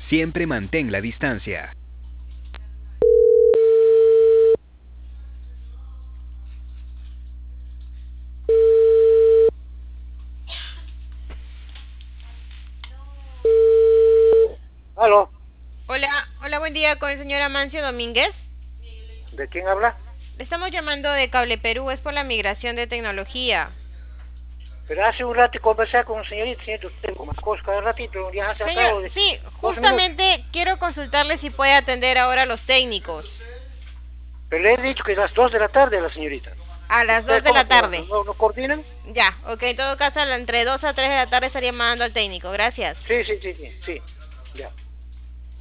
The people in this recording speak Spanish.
Siempre mantén la distancia. ¿Aló? Hola, buen día con el señor Amancio Domínguez. ¿De quién habla? Le estamos llamando de Cable Perú, es por la migración de tecnología. Pero hace un rato conversé con un señorito, señorito, tengo más cosas cada ratito, ya hace Señor, acabo de sí, 2 minutos. justamente quiero consultarle si puede atender ahora a los técnicos. Pero le he dicho que es las 2 de la tarde a la señorita. A las 2 ¿Ustedes de cómo la tarde. no coordinan? Ya, ok, en todo caso, entre 2 a 3 de la tarde estaría mandando al técnico. Gracias. Sí, sí, sí, sí, sí, ya.